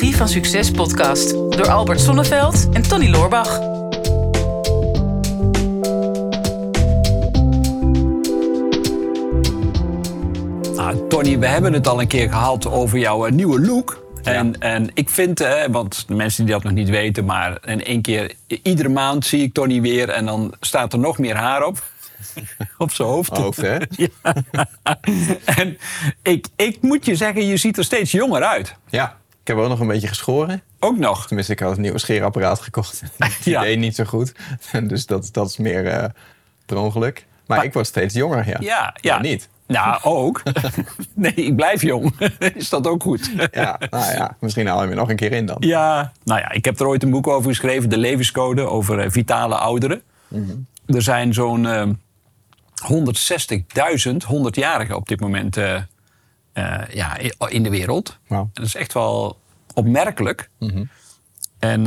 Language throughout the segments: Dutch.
Psychologie van Succes podcast door Albert Sonneveld en Tony Loorbach. Tony, we hebben het al een keer gehad over jouw nieuwe look. En ik vind, want de mensen die dat nog niet weten, maar in één keer, iedere maand zie ik Tony weer en dan staat er nog meer haar op. Op zijn hoofd. Hè? Ja. En ik moet je zeggen, je ziet er steeds jonger uit. Ja, ik heb ook nog een beetje geschoren. Ook nog? Tenminste, ik had een nieuw scheerapparaat gekocht. Ja. Dat deed niet zo goed. Dus dat is meer per ongeluk. Maar ik word steeds jonger, ja. Ja. Niet. Nou, ook. Nee, ik blijf jong. Is dat ook goed? Ja, nou ja, misschien haal je me nog een keer in dan. Ja, nou ja, ik heb er ooit een boek over geschreven, De Levenscode, over vitale ouderen. Mm-hmm. Er zijn zo'n 160.000 100-jarigen op dit moment in de wereld. Wow. Dat is echt wel opmerkelijk. Mm-hmm. En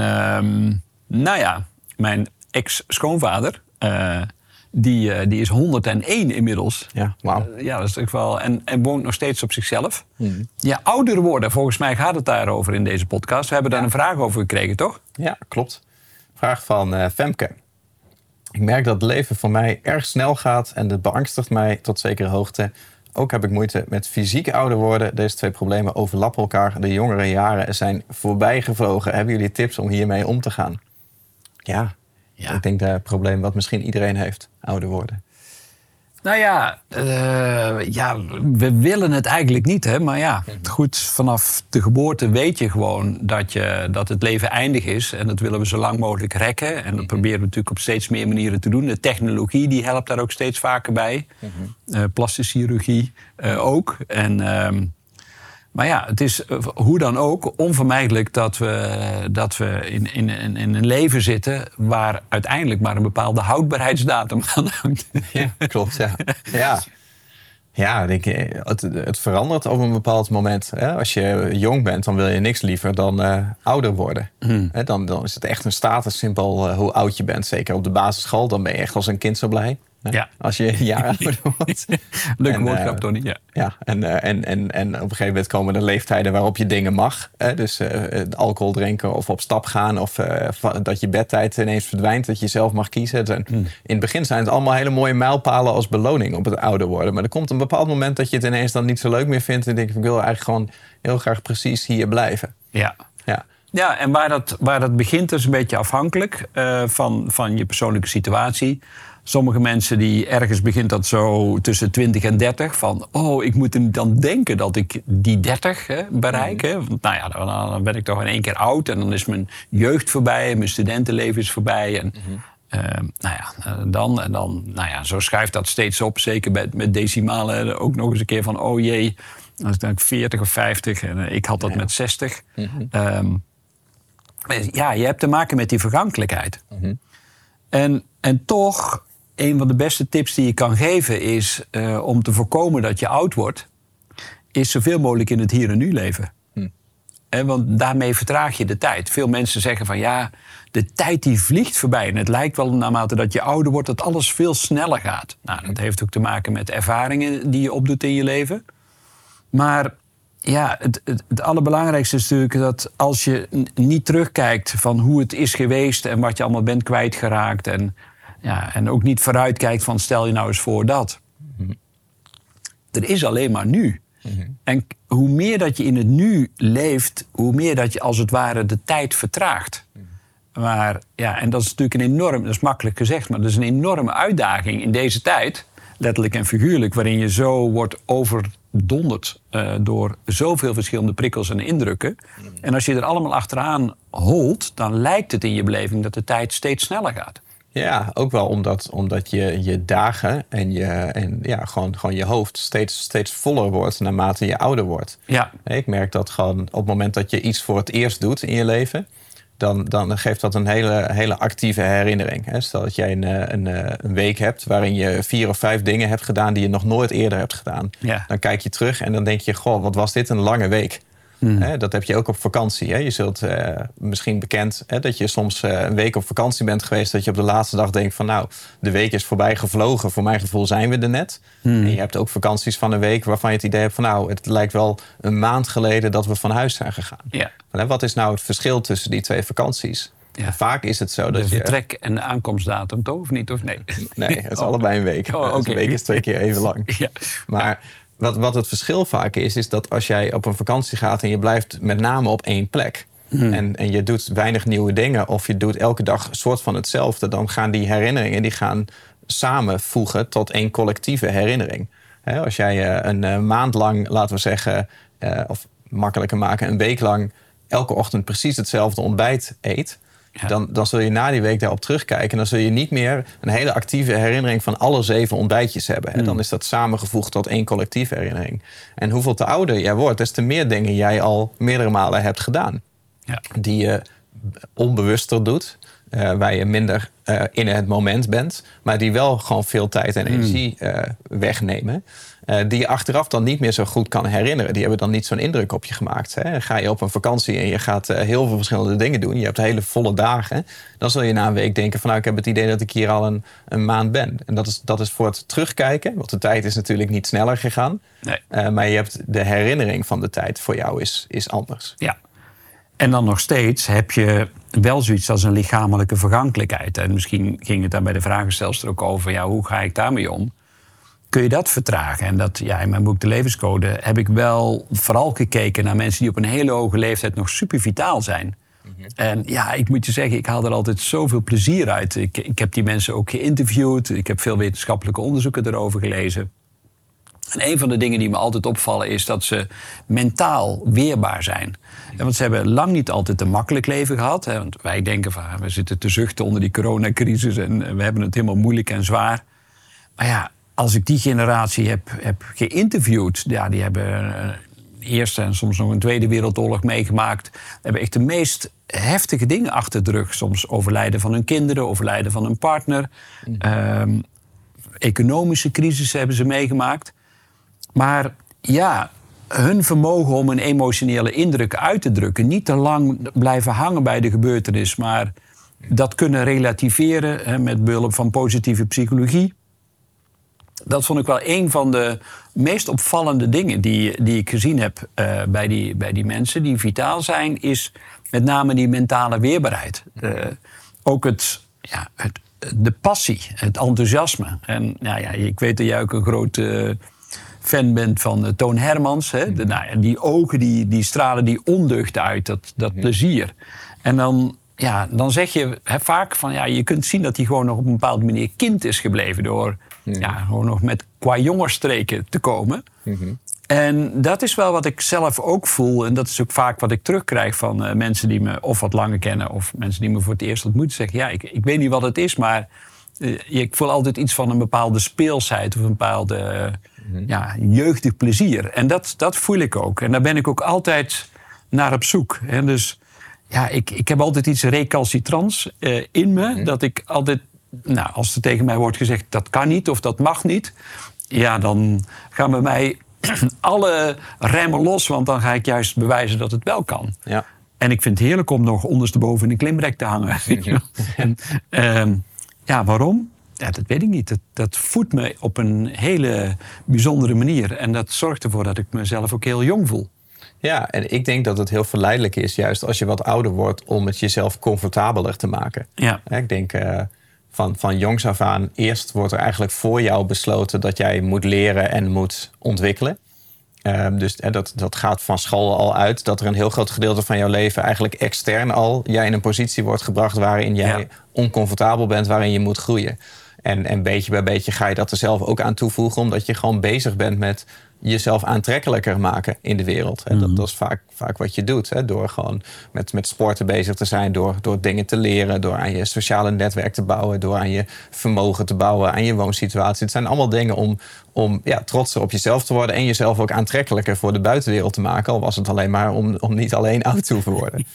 mijn ex-schoonvader, die is 101 inmiddels. Ja, wauw. Ja, dat is echt wel. En woont nog steeds op zichzelf. Mm-hmm. Ja, ouder worden, volgens mij gaat het daarover in deze podcast. We hebben daar een vraag over gekregen, toch? Ja, klopt. Vraag van Femke. Ik merk dat het leven voor mij erg snel gaat en dat beangstigt mij tot zekere hoogte. Ook heb ik moeite met fysiek ouder worden. Deze twee problemen overlappen elkaar. De jongere jaren zijn voorbij gevlogen. Hebben jullie tips om hiermee om te gaan? Ja. Ik denk dat het probleem wat misschien iedereen heeft, ouder worden. Nou ja, we willen het eigenlijk niet, hè? Maar ja, goed, vanaf de geboorte weet je gewoon dat het leven eindig is. En dat willen we zo lang mogelijk rekken. En dat proberen we natuurlijk op steeds meer manieren te doen. De technologie die helpt daar ook steeds vaker bij. Plastische chirurgie ook. Maar ja, het is hoe dan ook onvermijdelijk dat we in een leven zitten waar uiteindelijk maar een bepaalde houdbaarheidsdatum aan hangt. Ja, klopt, ja. Ja, het verandert op een bepaald moment. Als je jong bent, dan wil je niks liever dan ouder worden. Dan is het echt een statussymbool hoe oud je bent. Zeker op de basisschool, dan ben je echt als een kind zo blij. Ja. Als je een jaar ouder wordt. Leuke woordgrap, Tony. Ja, en op een gegeven moment komen er leeftijden waarop je dingen mag. Dus alcohol drinken of op stap gaan. Of dat je bedtijd ineens verdwijnt, dat je zelf mag kiezen. In het begin zijn het allemaal hele mooie mijlpalen als beloning op het ouder worden. Maar er komt een bepaald moment dat je het ineens dan niet zo leuk meer vindt. En denk ik wil eigenlijk gewoon heel graag precies hier blijven. Ja. Ja, en waar dat begint is een beetje afhankelijk van je persoonlijke situatie. Sommige mensen die ergens begint dat zo tussen 20 en 30. Van, ik moet er dan denken dat ik die 30 bereik. Hè? Want, nou ja, dan ben ik toch in één keer oud. En dan is mijn jeugd voorbij. En mijn studentenleven is voorbij. En zo schuift dat steeds op. Zeker met decimalen. Ook nog eens een keer van, oh jee. Dan is het dan 40 of 50. En ik had dat met 60. Je hebt te maken met die vergankelijkheid. En toch, een van de beste tips die je kan geven is om te voorkomen dat je oud wordt, is zoveel mogelijk in het hier en nu leven. Want daarmee vertraag je de tijd. Veel mensen zeggen van de tijd die vliegt voorbij. En het lijkt wel naarmate dat je ouder wordt dat alles veel sneller gaat. Nou, dat heeft ook te maken met ervaringen die je opdoet in je leven. Maar ja, het allerbelangrijkste is natuurlijk dat als je niet terugkijkt van hoe het is geweest en wat je allemaal bent kwijtgeraakt en ook niet vooruitkijkt van stel je nou eens voor dat. Er is alleen maar nu. En hoe meer dat je in het nu leeft, hoe meer dat je als het ware de tijd vertraagt. Maar en dat is natuurlijk dat is makkelijk gezegd, maar dat is een enorme uitdaging in deze tijd, letterlijk en figuurlijk, waarin je zo wordt overdonderd door zoveel verschillende prikkels en indrukken. En als je er allemaal achteraan holt, dan lijkt het in je beleving dat de tijd steeds sneller gaat. Ja, ook wel omdat je dagen en gewoon je hoofd steeds voller wordt naarmate je ouder wordt. Ja. Ik merk dat gewoon op het moment dat je iets voor het eerst doet in je leven, dan geeft dat een hele actieve herinnering. Stel dat jij een week hebt waarin je 4 of 5 dingen hebt gedaan die je nog nooit eerder hebt gedaan. Ja. Dan kijk je terug en dan denk je, goh, wat was dit een lange week. Dat heb je ook op vakantie. Hè? Je zult misschien bekend dat je soms een week op vakantie bent geweest, dat je op de laatste dag denkt van nou, de week is voorbij gevlogen. Voor mijn gevoel zijn we er net. En je hebt ook vakanties van een week waarvan je het idee hebt van nou, het lijkt wel een maand geleden dat we van huis zijn gegaan. Ja. Wat is nou het verschil tussen die twee vakanties? Ja. Vaak is het zo dat de vertrek- en de aankomstdatum toch, of niet? Of nee? Nee, het is allebei een week. Okay. Een week is 2 keer even lang. Ja. Maar wat het verschil vaak is dat als jij op een vakantie gaat en je blijft met name op één plek. En je doet weinig nieuwe dingen of je doet elke dag een soort van hetzelfde, dan gaan die herinneringen die gaan samenvoegen tot één collectieve herinnering. Als jij een maand lang, laten we zeggen, of makkelijker maken, een week lang elke ochtend precies hetzelfde ontbijt eet, dan zul je na die week daarop terugkijken en dan zul je niet meer een hele actieve herinnering van alle 7 ontbijtjes hebben. Dan is dat samengevoegd tot één collectieve herinnering. En hoeveel te ouder jij wordt, des te meer dingen jij al meerdere malen hebt gedaan. Ja. Die je onbewuster doet, waar je minder in het moment bent, maar die wel gewoon veel tijd en energie wegnemen. Die je achteraf dan niet meer zo goed kan herinneren. Die hebben dan niet zo'n indruk op je gemaakt. Hè? Ga je op een vakantie en je gaat heel veel verschillende dingen doen. Je hebt hele volle dagen. Dan zul je na een week denken van nou, ik heb het idee dat ik hier al een maand ben. En dat is voor het terugkijken. Want de tijd is natuurlijk niet sneller gegaan. Nee. Maar je hebt de herinnering van de tijd voor jou is anders. Ja. En dan nog steeds heb je wel zoiets als een lichamelijke vergankelijkheid. En misschien ging het daar bij de vragenstelster ook over, ja, hoe ga ik daarmee om? Kun je dat vertragen? En dat, in mijn boek De Levenscode heb ik wel vooral gekeken naar mensen die op een hele hoge leeftijd nog super vitaal zijn. En ik moet je zeggen, ik haal er altijd zoveel plezier uit. Ik heb die mensen ook geïnterviewd. Ik heb veel wetenschappelijke onderzoeken erover gelezen. En een van de dingen die me altijd opvallen is dat ze mentaal weerbaar zijn. Want ze hebben lang niet altijd een makkelijk leven gehad. Want wij denken van, we zitten te zuchten onder die coronacrisis en we hebben het helemaal moeilijk en zwaar. Maar als ik die generatie heb geïnterviewd, die hebben een Eerste en soms nog een Tweede Wereldoorlog meegemaakt, hebben echt de meest heftige dingen achter de rug. Soms overlijden van hun kinderen, overlijden van hun partner. Economische crisis hebben ze meegemaakt. Maar hun vermogen om een emotionele indruk uit te drukken, niet te lang blijven hangen bij de gebeurtenis, maar dat kunnen relativeren met behulp van positieve psychologie. Dat vond ik wel een van de meest opvallende dingen die ik gezien heb bij die mensen die vitaal zijn, is met name die mentale weerbaarheid. Ook de passie, het enthousiasme. En ik weet dat jij ook een grote fan bent van Toon Hermans. Hè? Die ogen die stralen die ondeugd uit, dat plezier. En dan zeg je vaak van je kunt zien dat hij gewoon nog op een bepaalde manier kind is gebleven door gewoon nog met qua jongerstreken te komen. En dat is wel wat ik zelf ook voel. En dat is ook vaak wat ik terugkrijg van mensen die me of wat langer kennen of mensen die me voor het eerst ontmoeten. Zeggen, ik weet niet wat het is, maar ik voel altijd iets van een bepaalde speelsheid of een bepaalde jeugdig plezier. En dat voel ik ook. En daar ben ik ook altijd naar op zoek. En dus ik heb altijd iets recalcitrants in me. Dat ik altijd, als er tegen mij wordt gezegd dat kan niet of dat mag niet, dan gaan bij mij alle remmen los, want dan ga ik juist bewijzen dat het wel kan. Ja. En ik vind het heerlijk om nog ondersteboven in een klimrek te hangen. En, waarom? Dat weet ik niet. Dat voedt me op een hele bijzondere manier. En dat zorgt ervoor dat ik mezelf ook heel jong voel. Ja, en ik denk dat het heel verleidelijk is, juist als je wat ouder wordt, om het jezelf comfortabeler te maken. Ja. Ik denk van jongs af aan, eerst wordt er eigenlijk voor jou besloten dat jij moet leren en moet ontwikkelen. Dus dat gaat van school al uit, dat er een heel groot gedeelte van jouw leven eigenlijk extern al jij in een positie wordt gebracht waarin jij oncomfortabel bent, waarin je moet groeien. En beetje bij beetje ga je dat er zelf ook aan toevoegen, omdat je gewoon bezig bent met jezelf aantrekkelijker maken in de wereld. En dat is vaak wat je doet. Door gewoon met sporten bezig te zijn, door dingen te leren, door aan je sociale netwerk te bouwen, door aan je vermogen te bouwen, aan je woonsituatie. Het zijn allemaal dingen om trotser op jezelf te worden en jezelf ook aantrekkelijker voor de buitenwereld te maken. Al was het alleen maar om niet alleen oud te hoeven worden.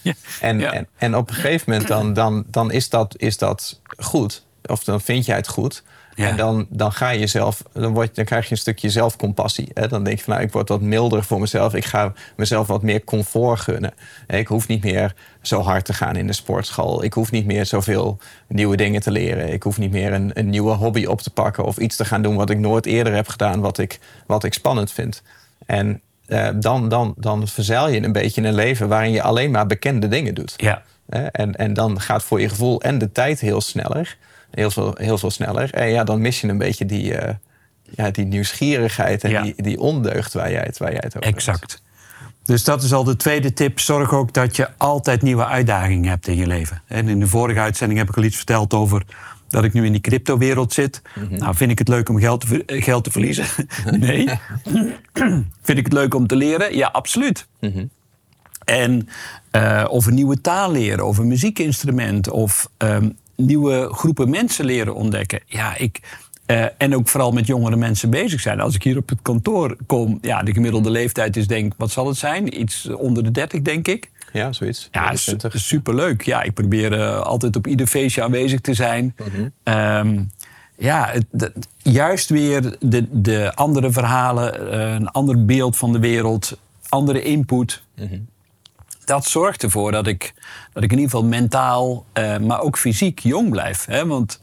En op een gegeven moment dan is dat goed. Of dan vind jij het goed. Ja. En dan ga je jezelf, dan krijg je een stukje zelfcompassie. Hè? Dan denk je van, nou, ik word wat milder voor mezelf. Ik ga mezelf wat meer comfort gunnen. Ik hoef niet meer zo hard te gaan in de sportschool. Ik hoef niet meer zoveel nieuwe dingen te leren. Ik hoef niet meer een nieuwe hobby op te pakken of iets te gaan doen wat ik nooit eerder heb gedaan, wat ik spannend vind. En dan verzeil je een beetje in een leven waarin je alleen maar bekende dingen doet. Ja. En dan gaat voor je gevoel en de tijd heel sneller. Heel veel sneller. En ja, dan mis je een beetje die nieuwsgierigheid en die ondeugd waar jij het over hebt. Exact. Dus dat is al de tweede tip. Zorg ook dat je altijd nieuwe uitdagingen hebt in je leven. En in de vorige uitzending heb ik al iets verteld over dat ik nu in die cryptowereld zit. Mm-hmm. Nou, vind ik het leuk om geld te verliezen? Nee. Vind ik het leuk om te leren? Ja, absoluut. Mm-hmm. En of een nieuwe taal leren, of een muziekinstrument, of nieuwe groepen mensen leren ontdekken. Ja, en ook vooral met jongere mensen bezig zijn. Als ik hier op het kantoor kom, ja, de gemiddelde leeftijd is denk, wat zal het zijn? Iets onder de 30, denk ik. Ja, zoiets. Ja, superleuk. Ja, ik probeer altijd op ieder feestje aanwezig te zijn. Mm-hmm. Juist weer de andere verhalen, een ander beeld van de wereld, andere input. Mm-hmm. Dat zorgt ervoor dat ik in ieder geval mentaal, maar ook fysiek jong blijf. Hè? Want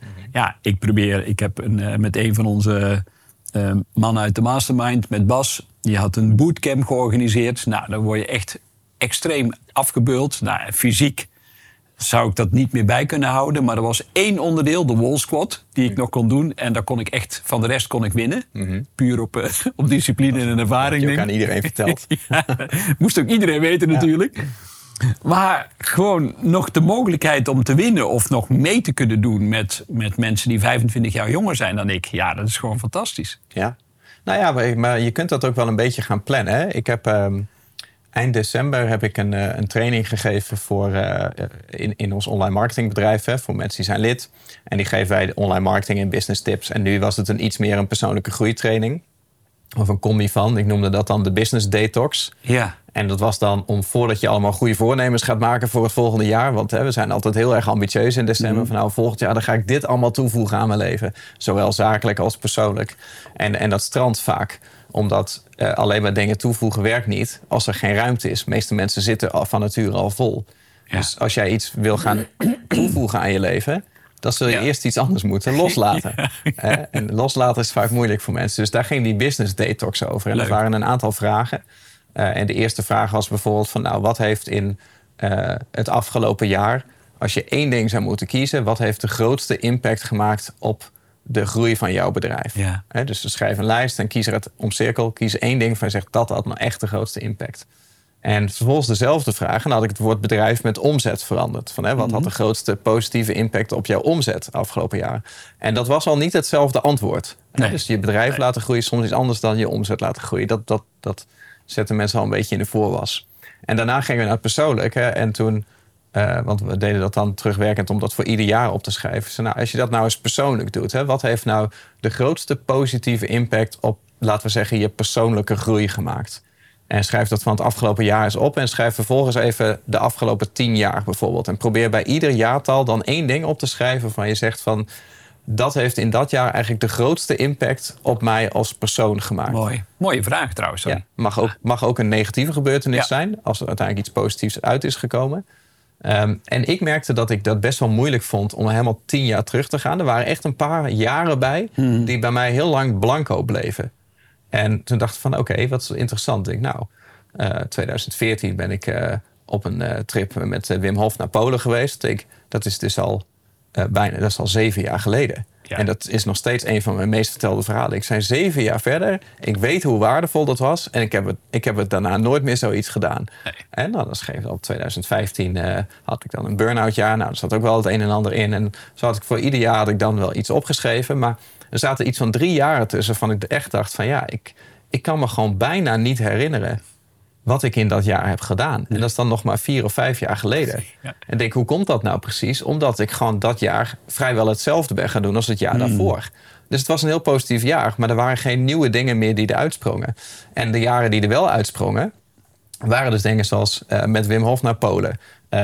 ik heb met een van onze mannen uit de Mastermind, met Bas, die had een bootcamp georganiseerd. Nou, dan word je echt extreem afgebeuld. Nou, fysiek zou ik dat niet meer bij kunnen houden. Maar er was 1 onderdeel, de wall squat, die ik nog kon doen. En daar kon ik echt, van de rest kon ik winnen. Mm-hmm. Puur op discipline en ervaring. Dat je ook aan iedereen verteld. Moest ook iedereen weten natuurlijk. Maar gewoon nog de mogelijkheid om te winnen of nog mee te kunnen doen met mensen die 25 jaar jonger zijn dan ik. Ja, dat is gewoon fantastisch. Ja, nou ja, maar je kunt dat ook wel een beetje gaan plannen. Hè? Ik heb eind december heb ik een training gegeven voor in ons online marketingbedrijf. Hè, voor mensen die zijn lid. En die geven wij online marketing en business tips. En nu was het iets meer een persoonlijke groeitraining. Of een combi van. Ik noemde dat dan de business detox. Ja. En dat was dan voordat je allemaal goede voornemens gaat maken voor het volgende jaar. Want we zijn altijd heel erg ambitieus in december. Mm-hmm. Van nou, volgend jaar dan ga ik dit allemaal toevoegen aan mijn leven. Zowel zakelijk als persoonlijk. En dat strandt vaak. Omdat alleen maar dingen toevoegen werkt niet als er geen ruimte is. De meeste mensen zitten van nature al vol. Ja. Dus als jij iets wil gaan toevoegen aan je leven, dan zul je eerst iets anders moeten loslaten. Ja. En loslaten is vaak moeilijk voor mensen. Dus daar ging die business detox over. En er waren een aantal vragen. En de eerste vraag was bijvoorbeeld van, nou, wat heeft in het afgelopen jaar, als je 1 ding zou moeten kiezen, wat heeft de grootste impact gemaakt op de groei van jouw bedrijf? Ja. Dus schrijf een lijst en kies eruit omcirkel. Kies 1 ding van je zegt, dat had nou echt de grootste impact. En vervolgens dezelfde vraag, en dan had ik het woord bedrijf met omzet veranderd. Van, wat had de grootste positieve impact op jouw omzet afgelopen jaar? En dat was al niet hetzelfde antwoord. Nee. Dus je bedrijf laten groeien is soms iets anders dan je omzet laten groeien. Dat zetten mensen al een beetje in de voorwas. En daarna gingen we naar het persoonlijk. En toen, want we deden dat dan terugwerkend om dat voor ieder jaar op te schrijven. Dus, nou, als je dat nou eens persoonlijk doet, wat heeft nou de grootste positieve impact op, laten we zeggen, je persoonlijke groei gemaakt? En schrijf dat van het afgelopen jaar eens op. En schrijf vervolgens even de afgelopen 10 jaar bijvoorbeeld. En probeer bij ieder jaartal dan 1 ding op te schrijven waarvan je zegt van, dat heeft in dat jaar eigenlijk de grootste impact op mij als persoon gemaakt. Mooi. Mooie vraag trouwens. Ja, mag ook een negatieve gebeurtenis zijn, als er uiteindelijk iets positiefs uit is gekomen. En ik merkte dat ik dat best wel moeilijk vond om helemaal 10 jaar terug te gaan. Er waren echt een paar jaren bij die bij mij heel lang blanco bleven. En toen dacht ik van oké, wat is interessant. Ik 2014 ben ik op een trip met Wim Hof naar Polen geweest. Dat is dus al dat is al 7 jaar geleden. Ja. En dat is nog steeds een van mijn meest vertelde verhalen. Ik zijn 7 jaar verder. Ik weet hoe waardevol dat was. En ik heb het daarna nooit meer zoiets gedaan. Nee. En dan schreef ik op 2015 had ik dan een burn-out jaar. Nou, er zat ook wel het een en ander in. En zo had ik voor ieder jaar had ik dan wel iets opgeschreven. Maar er zaten iets van 3 jaren tussen van ik echt dacht van ja, ik kan me gewoon bijna niet herinneren wat ik in dat jaar heb gedaan. En dat is dan nog maar 4 of 5 jaar geleden. Ja. En denk, hoe komt dat nou precies? Omdat ik gewoon dat jaar vrijwel hetzelfde ben gaan doen als het jaar daarvoor. Dus het was een heel positief jaar, maar er waren geen nieuwe dingen meer die er uitsprongen. En de jaren die er wel uitsprongen, waren dus dingen zoals met Wim Hof naar Polen.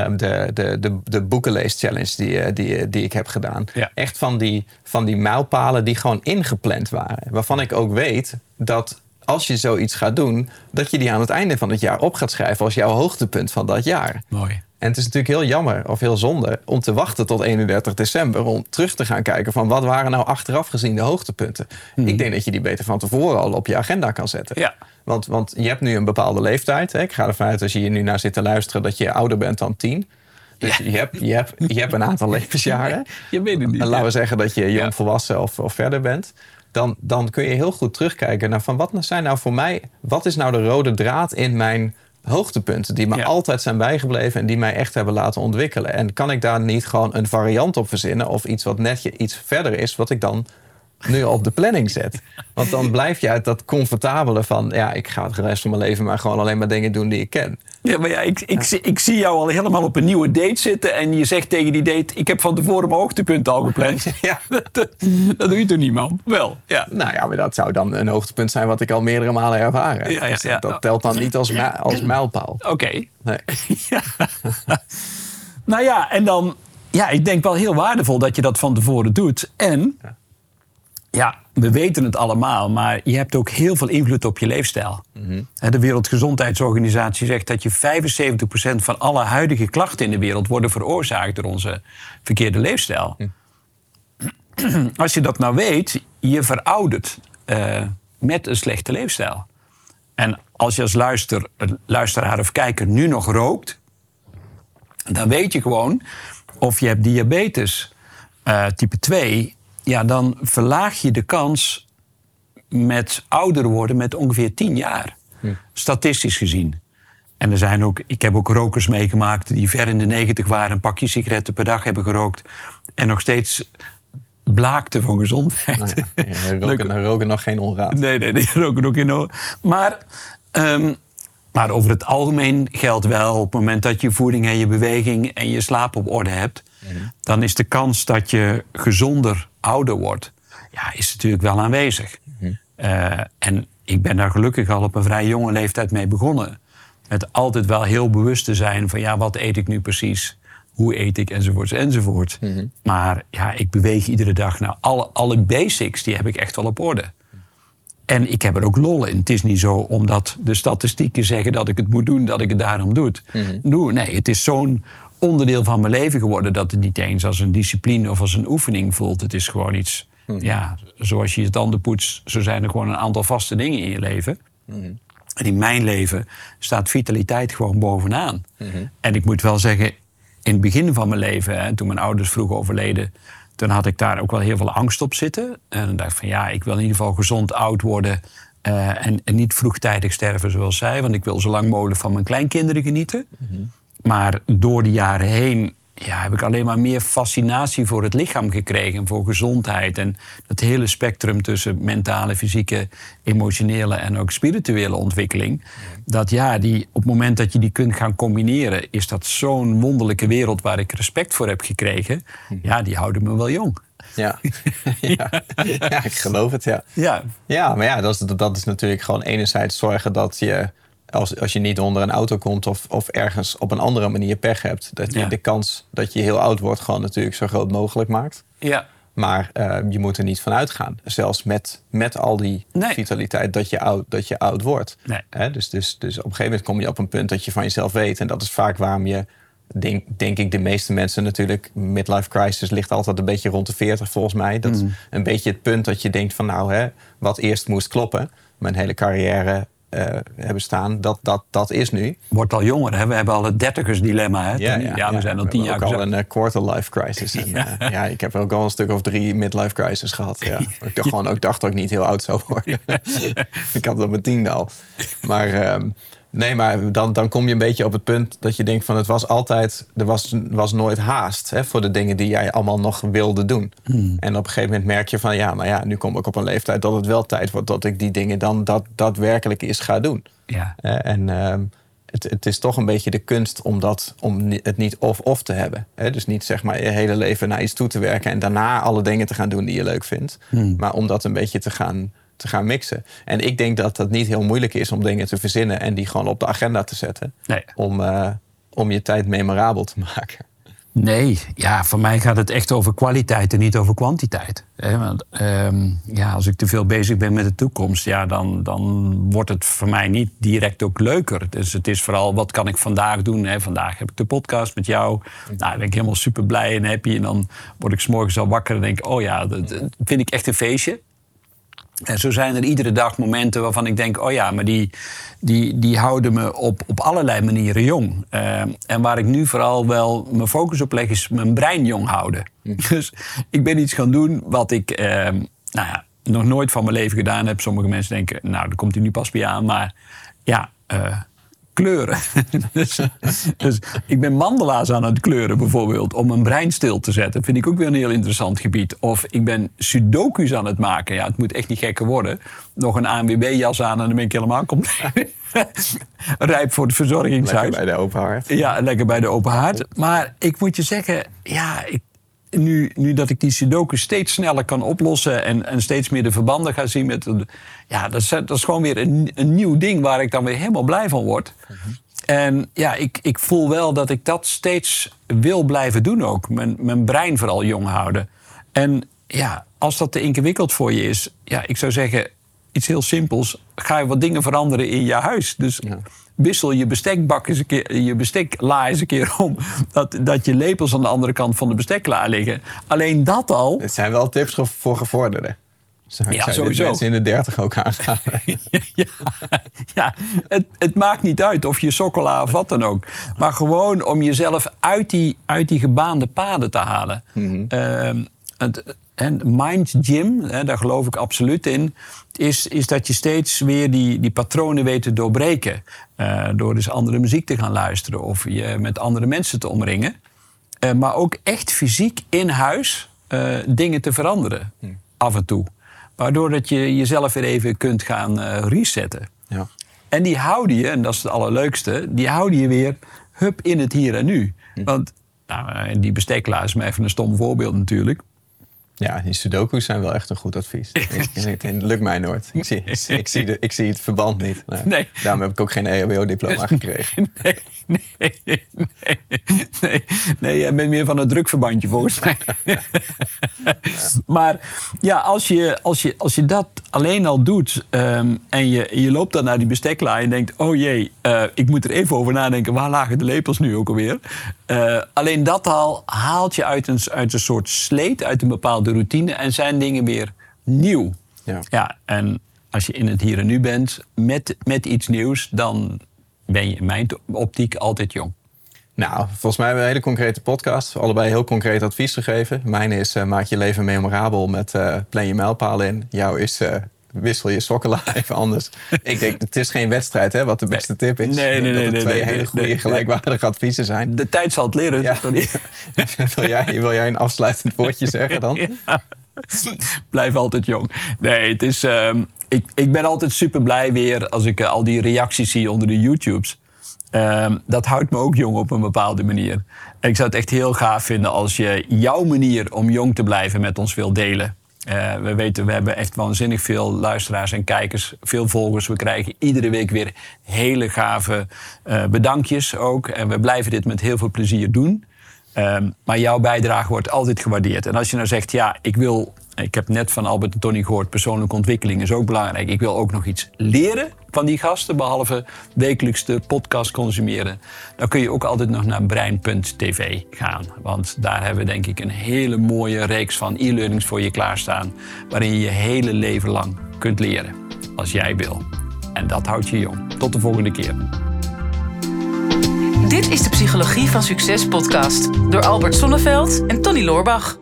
De boekenlees-challenge die ik heb gedaan. Ja. Echt van die mijlpalen die gewoon ingepland waren. Waarvan ik ook weet dat als je zoiets gaat doen, dat je die aan het einde van het jaar op gaat schrijven als jouw hoogtepunt van dat jaar. Mooi. En het is natuurlijk heel jammer of heel zonde om te wachten tot 31 december... om terug te gaan kijken van wat waren nou achteraf gezien de hoogtepunten. Ik denk dat je die beter van tevoren al op je agenda kan zetten. Ja. Want je hebt nu een bepaalde leeftijd. Hè? Ik ga ervan uit als je hier nu naar zit te luisteren dat je ouder bent dan 10. Dus je hebt een aantal levensjaren. Je weet het niet. En laten we zeggen dat je jong volwassen of verder bent. Dan kun je heel goed terugkijken naar van wat zijn nou voor mij... wat is nou de rode draad in mijn hoogtepunten die me altijd zijn bijgebleven en die mij echt hebben laten ontwikkelen. En kan ik daar niet gewoon een variant op verzinnen of iets wat net iets verder is wat ik dan nu op de planning zet? Want dan blijf je uit dat comfortabele van ik ga het rest van mijn leven maar gewoon alleen maar dingen doen die ik ken. Ja, maar ik zie jou al helemaal op een nieuwe date zitten en je zegt tegen die date, ik heb van tevoren mijn hoogtepunten al gepland. Ja. Dat doe je toch niet, man? Wel, ja. Nou ja, maar dat zou dan een hoogtepunt zijn wat ik al meerdere malen ervaren heb. Dus dat telt dan niet als mijlpaal. Oké. Nee. Ja. Nou ja, en dan... Ja, ik denk wel heel waardevol dat je dat van tevoren doet. En... Ja, we weten het allemaal, maar je hebt ook heel veel invloed op je leefstijl. Mm-hmm. De Wereldgezondheidsorganisatie zegt dat je 75% van alle huidige klachten in de wereld worden veroorzaakt door onze verkeerde leefstijl. Als je dat nou weet, je veroudert met een slechte leefstijl. En als je als luisteraar of kijker nu nog rookt, dan weet je gewoon of je hebt diabetes type 2... Ja, dan verlaag je de kans met ouder worden met ongeveer 10 jaar. Statistisch gezien. En er zijn ook, ik heb ook rokers meegemaakt die ver in de 90 waren, een pakje sigaretten per dag hebben gerookt en nog steeds blaakten van gezondheid. Nou ja, roken nog geen onraad. Nee, roken ook geen onraad. Maar over het algemeen geldt wel, op het moment dat je voeding en je beweging en je slaap op orde hebt, dan is de kans dat je gezonder ouder wordt, is natuurlijk wel aanwezig. En ik ben daar gelukkig al op een vrij jonge leeftijd mee begonnen. Met altijd wel heel bewust te zijn van wat eet ik nu precies? Hoe eet ik? Enzovoort. Maar ik beweeg iedere dag. Nou, alle basics, die heb ik echt wel op orde. En ik heb er ook lol in. Het is niet zo omdat de statistieken zeggen dat ik het moet doen, dat ik het daarom doe. Nee, het is zo'n onderdeel van mijn leven geworden dat het niet eens als een discipline of als een oefening voelt. Het is gewoon iets, zoals je je tanden poetst, zo zijn er gewoon een aantal vaste dingen in je leven. En in mijn leven staat vitaliteit gewoon bovenaan. En ik moet wel zeggen, in het begin van mijn leven, toen mijn ouders vroeg overleden, toen had ik daar ook wel heel veel angst op zitten. En dan dacht ik van ik wil in ieder geval gezond oud worden en niet vroegtijdig sterven zoals zij, want ik wil zo lang mogelijk van mijn kleinkinderen genieten. Maar door de jaren heen heb ik alleen maar meer fascinatie voor het lichaam gekregen. Voor gezondheid en het hele spectrum tussen mentale, fysieke, emotionele en ook spirituele ontwikkeling. Dat die, op het moment dat je die kunt gaan combineren, is dat zo'n wonderlijke wereld waar ik respect voor heb gekregen. Die houden me wel jong. Ja, ik geloof het, Ja, maar dat is natuurlijk gewoon enerzijds zorgen dat je, als je niet onder een auto komt of ergens op een andere manier pech hebt, dat je de kans dat je heel oud wordt gewoon natuurlijk zo groot mogelijk maakt. Ja. Maar je moet er niet van uitgaan. Zelfs met al die vitaliteit dat je oud wordt. Nee. Dus op een gegeven moment kom je op een punt dat je van jezelf weet. En dat is vaak waarom je, denk ik, de meeste mensen natuurlijk, midlife crisis ligt altijd een beetje rond de 40 volgens mij. Dat is een beetje het punt dat je denkt van wat eerst moest kloppen. Mijn hele carrière hebben staan, dat is nu. Wordt al jonger, hè? We hebben al het dertigersdilemma. Hè? We zijn al 10 jaar. We hebben ook al een quarter life crisis. En, ik heb ook al een stuk of 3 midlife crisis gehad. Ja. Ik dacht dat ik niet heel oud zou worden. Ik had het op mijn 10e al. Maar maar dan kom je een beetje op het punt dat je denkt van het was altijd, er was nooit haast voor de dingen die jij allemaal nog wilde doen. En op een gegeven moment merk je van nu kom ik op een leeftijd dat het wel tijd wordt dat ik die dingen dan daadwerkelijk eens ga doen. Ja. Het is toch een beetje de kunst om het niet of te hebben. Dus niet zeg maar je hele leven naar iets toe te werken en daarna alle dingen te gaan doen die je leuk vindt. Maar om dat een beetje te gaan te gaan mixen. En ik denk dat het niet heel moeilijk is om dingen te verzinnen en die gewoon op de agenda te zetten. Nee. Om je tijd memorabel te maken. Nee, ja, voor mij gaat het echt over kwaliteit en niet over kwantiteit. Want als ik te veel bezig ben met de toekomst, ja, dan wordt het voor mij niet direct ook leuker. Dus het is vooral, wat kan ik vandaag doen? Hè? Vandaag heb ik de podcast met jou. Nou, dan ben ik helemaal super blij en happy. En dan word ik 's morgens al wakker en denk, dat vind ik echt een feestje. En zo zijn er iedere dag momenten waarvan ik denk, maar die houden me op allerlei manieren jong. En waar ik nu vooral wel mijn focus op leg, is mijn brein jong houden. Dus ik ben iets gaan doen wat ik nog nooit van mijn leven gedaan heb. Sommige mensen denken, daar komt hij nu pas bij aan. Maar kleuren. dus ik ben mandala's aan het kleuren bijvoorbeeld, om mijn brein stil te zetten. Vind ik ook weer een heel interessant gebied. Of ik ben sudoku's aan het maken. Ja, het moet echt niet gekker worden. Nog een ANWB-jas aan en dan ben ik helemaal rijp voor het verzorgingshuis. Lekker bij de open haard. Ja, lekker bij de open haard. Maar ik moet je zeggen, nu dat ik die sudoku steeds sneller kan oplossen en steeds meer de verbanden ga zien met... dat is gewoon weer een nieuw ding waar ik dan weer helemaal blij van word. En ik voel wel dat ik dat steeds wil blijven doen ook. Mijn brein vooral jong houden. En als dat te ingewikkeld voor je is, ik zou zeggen, iets heel simpels. Ga je wat dingen veranderen in je huis. Dus wissel je bestekbak eens een keer, je bestekla eens een keer om. Dat je lepels aan de andere kant van de bestekla liggen. Alleen dat al. Dit zijn wel tips voor gevorderden. Sowieso. Mensen in de 30 ook aangaan. Het maakt niet uit of je sokkola of wat dan ook. Maar gewoon om jezelf uit die gebaande paden te halen. En Mind Gym, daar geloof ik absoluut in, is dat je steeds weer die patronen weet te doorbreken. Door dus andere muziek te gaan luisteren of je met andere mensen te omringen. Maar ook echt fysiek in huis dingen te veranderen, af en toe. Waardoor dat je jezelf weer even kunt gaan resetten. Ja. En die houden je, en dat is het allerleukste, die houden je weer in het hier en nu. Want die bestekla is maar even een stom voorbeeld natuurlijk. Ja, die sudoku's zijn wel echt een goed advies. Het lukt mij nooit. Ik zie het verband niet. Nee. Daarom heb ik ook geen EHBO-diploma gekregen. Nee, jij bent meer van het drukverbandje volgens mij. Maar als je dat alleen al doet en je loopt dan naar die bestekla en je denkt, oh jee, ik moet er even over nadenken, waar lagen de lepels nu ook alweer? Alleen dat al haalt je uit een soort sleet, uit een bepaalde routine en zijn dingen weer nieuw. Ja, en als je in het hier en nu bent met iets nieuws, dan ben je in mijn optiek altijd jong. Nou, volgens mij hebben we een hele concrete podcast. Allebei heel concreet advies gegeven. Mijn is maak je leven memorabel met plan je mijlpalen in. Jouw is wissel je sokkenla even anders. Ik denk, het is geen wedstrijd, hè, wat de beste tip is. Nee. Twee hele goede gelijkwaardige adviezen zijn. De tijd zal het leren. Ja. Wil jij een afsluitend woordje zeggen dan? Ja. Blijf altijd jong. Nee, het is... Ik ben altijd super blij weer als ik al die reacties zie onder de YouTubes. Dat houdt me ook jong op een bepaalde manier. En ik zou het echt heel gaaf vinden als je jouw manier om jong te blijven met ons wil delen. We weten, we hebben echt waanzinnig veel luisteraars en kijkers, veel volgers. We krijgen iedere week weer hele gave bedankjes ook. En we blijven dit met heel veel plezier doen. Maar jouw bijdrage wordt altijd gewaardeerd. En als je nou zegt, ik heb net van Albert en Tony gehoord, persoonlijke ontwikkeling is ook belangrijk. Ik wil ook nog iets leren van die gasten, behalve wekelijks de podcast consumeren. Dan kun je ook altijd nog naar brein.tv gaan. Want daar hebben we denk ik een hele mooie reeks van e-learnings voor je klaarstaan. Waarin je je hele leven lang kunt leren, als jij wil. En dat houdt je jong. Tot de volgende keer. Dit is de Psychologie van Succes podcast door Albert Sonneveld en Tony Loorbach.